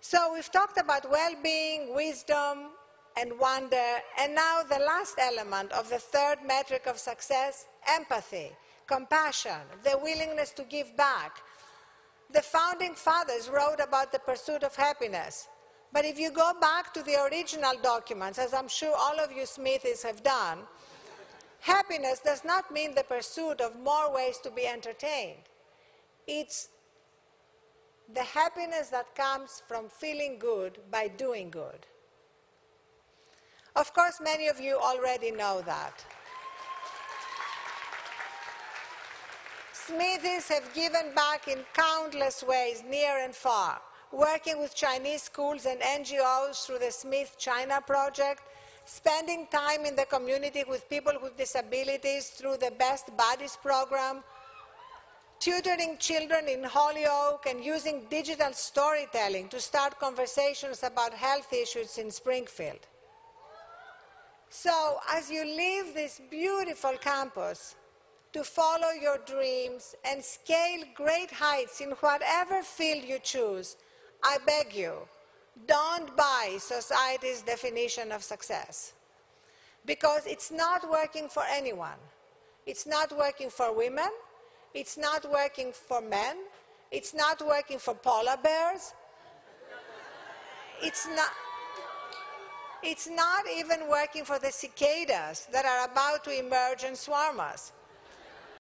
So we've talked about well-being, wisdom, and wonder, and now the last element of the third metric of success, empathy, compassion, the willingness to give back. The founding fathers wrote about the pursuit of happiness. But if you go back to the original documents, as I'm sure all of you Smithies have done, happiness does not mean the pursuit of more ways to be entertained. It's the happiness that comes from feeling good by doing good. Of course, many of you already know that. Smithies have given back in countless ways, near and far, working with Chinese schools and NGOs through the Smith China Project, spending time in the community with people with disabilities through the Best Buddies program, tutoring children in Holyoke, and using digital storytelling to start conversations about health issues in Springfield. So, as you leave this beautiful campus to follow your dreams and scale great heights in whatever field you choose, I beg you, don't buy society's definition of success. Because it's not working for anyone. It's not working for women. It's not working for men. It's not working for polar bears. It's not even working for the cicadas that are about to emerge and swarm us.